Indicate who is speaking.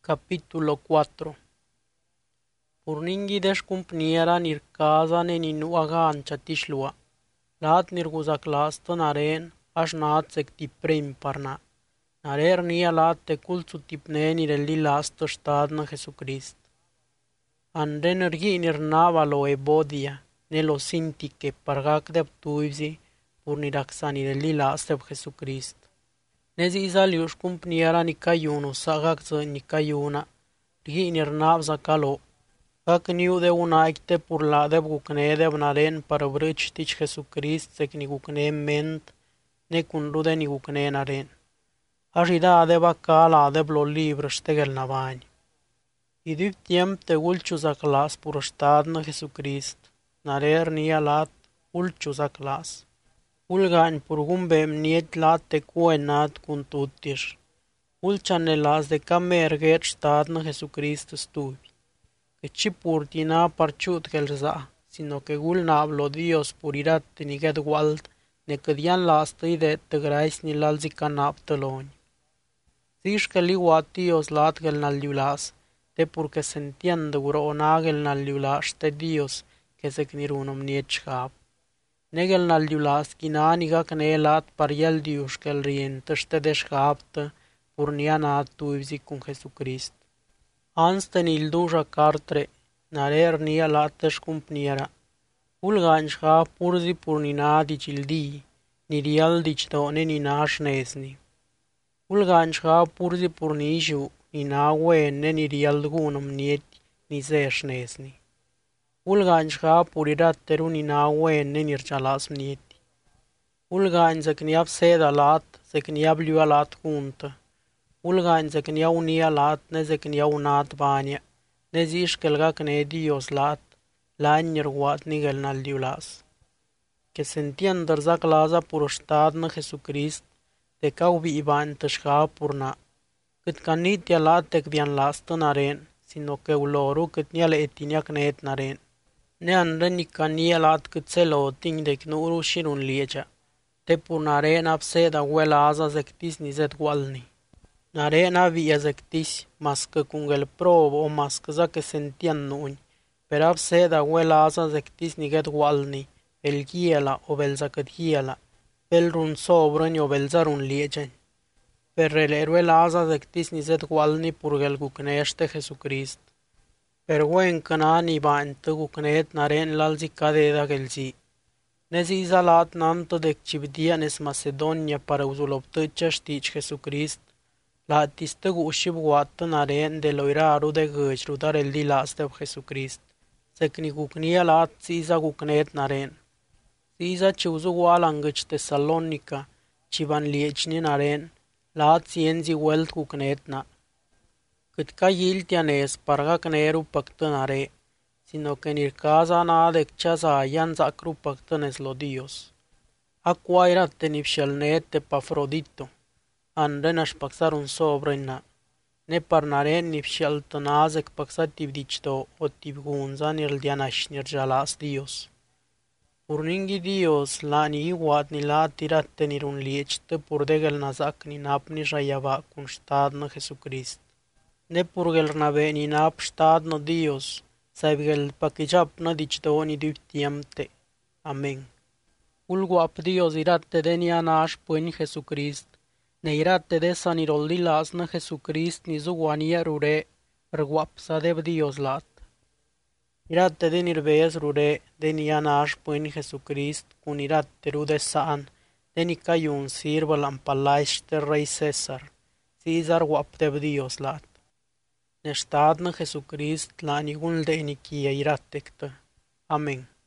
Speaker 1: Capítulo 4. Purningui deshcumpniera nirkaza ne ninuaga ancha tishlua. Laat nirguzaklastă naren aș natsek tiprim parna. Narer nia laat te kultsu tipne nirelli lastă stadna Jesucrist. Anden ergi nirnava lo ebodia, ne lo sintike pargak deptuivzi pur niraksa nirelli lastă Jesucrist. Nezi izaliush cumpniera nicayunu sagak ză nicayuna, rgi nirnavza calo. Kak niu de una icte pur la de bucne de naren par vrăctich Jesucrist sec ni bucne ment, ne cunrude ni bucne naren. Ajida de bacala de blo libr stegel navani. Idup tiemp te ulciuza clas pur stadna Jesucrist, narer nia lat ulciuza clas. Ulgan pur gumbem niet lat te cuenat cun tuttish. Ulciane las de camerget stadna Jesucrist stuvi. Que ci purtina parciut gelza, sino que gul nablo Dios purirat niget gualt, ne cădian las tăi de tăgrais ni lalzi canap tăloni. Zish que li Dios lat gel nal liulas, te purque se entiende uro onagel nal liulas te Dios que se knirunum niet schap. Negel nal liulas kinaniga kne lat pariel Dios kel rientăște de schaptă, purnia natuivzi cum Jesucrist. Ansten il duja cartre, narer nia latesh cumpniera. Ulgan schha purzi purnina dicildi, nirial dictone nina shnesni. Ulgan schha purzi purnishu, nina wenne nirial gunum niet nise shnesni. Ulgan schha puriratteru nina wenne nirchalas nieti. Ulgan zekniab seda lat, zekniab liua lat kunta. Ulgan zeknia unia lat, ne zeknia unat bania, ne zishkelga kne Dios lat, lanyer guat nigel nal diulas. Que se entiender za claza pur stadna Jesucrist, te cau vi iban tășca purna. Cât canitia lat tec vian lastă naren, sino que uloru cât niale etinia knet naren. Ne anden ni cania lat cât se lo ting de knuru shirun liecea, te pur naren abseda huela aza zectis nizet gualni. Narena via zectis, mască cungel prob o mască za que sentian nuñ, per abseda huela aza zectis niget gualni, el giela o belza cât giela, pel run sobrăni o belza run liegen. Per releruela aza zectis nizet gualni purgel gucnește Jesucrist. Per huen cănani bantă gucnet naren lalzi cadeda gelzi. Nezi izalat nantă de cibdia nes Macedonia para uzuloptăcea știci Jesucrist, la tistăgu ușib guată naren de loiraru de găci rudar el di laste Jesucrist. Se cnigucnia la țiza gucnet naren. Țiza ce uzu guala îngăci Tesalonica, ci van liecni naren, la țienzi welt gucnet na. Cât ca yiltianes parga cneru pactă nare, sino que nircaza na decceaza ayan zacru pactănes lo Dios. Aquairate nipshelnete Pafrodito. Anden aș paxar un sobrina. Ne parnare nipshal tănazec paxat tivdicto o tivgunza nirldianash nirjalas Dios. Purningi Dios la ni iguat ni la tirate nirun liechtă purdegel nazak ni nap ni jayava cun stadna Jesucrist. Ne purgel nave ni nap stadna Dios, saibgel pakijap na dicto ni diptiamte. Amen. Ulguap Dios irate de ni anash puen Jesucrist, ne irate de saniroldilas na Jesucrist ni zuguania rure, rguapsa de Dios lat. Irate de nirvees rure, de ni anash puen Jesucrist, kun irate rude saan, de ni cayun sirva lampalaiste rey César, César guap de Dios lat. Ne stadna Jesucrist la nigul de iniquia iratectă. Amen.